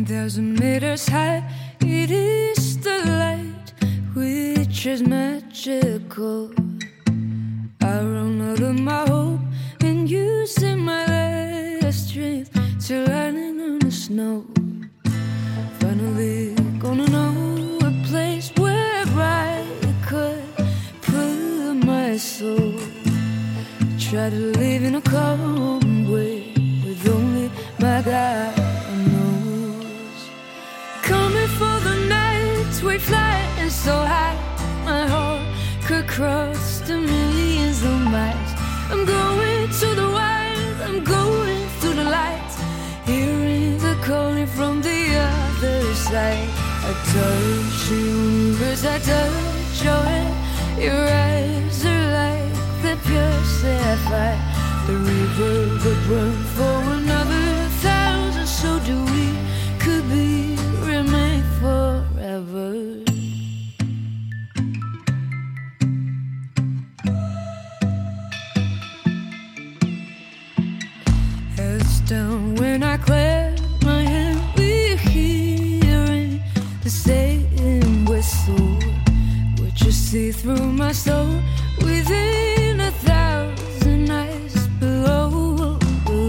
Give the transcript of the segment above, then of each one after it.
10,000 meters high. It is the light which is magical. I run out of my hope and using my last strength to landing on the snow. Finally gonna know a place where I could put my soul. Try to live in a calm way with only my God knows. Coming for the nights we flying so high, my heart could cross the millions of miles. I'm going to the wild, I'm going through the lights, hearing the calling from the other side. I touch the universe, I touch your hand. Your eyes are like the pure sapphire. The river would run for another 1,000. So do we, could be, remain forever. Heads down when I clap my hand, we're hearing the same whistle. What you see through my soul, within 1,000 eyes below.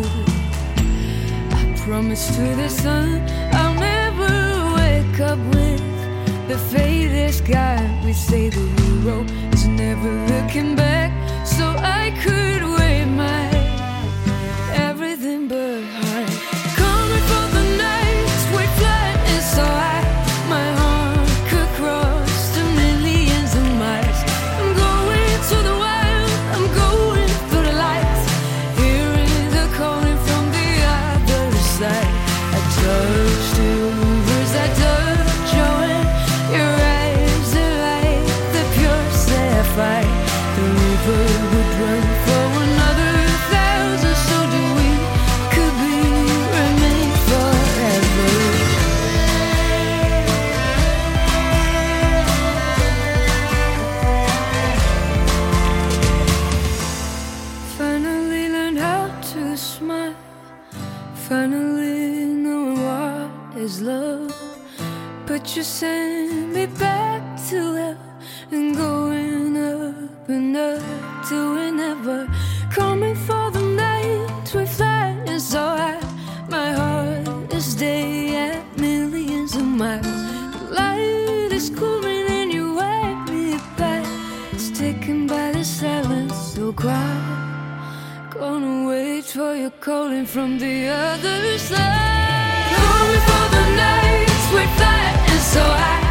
I promise to the sun I'll never wake up with the faded sky. We say the hero is never looking back, so I could wave my everything but heart. Coming for the nights we fly and so high, my heart could cross the millions of miles. I'm going to the wild, I'm going through the lights, hearing the calling from the other side. I touch the universe, I touch your hand. Your eyes are like the pure sapphire. The river would run for another 1,000. So do we, could be, remain forever. Finally learned how to smile, finally knowing what is love. But you sent me back to hell and going up and up to whenever. Coming for the night we fly and so high, my heart is day at millions of miles. The light is cooling and you wipe me back. It's taken by the silence so quiet. Gonna wait for your calling from the other side. Coming for the nights we fly and so high,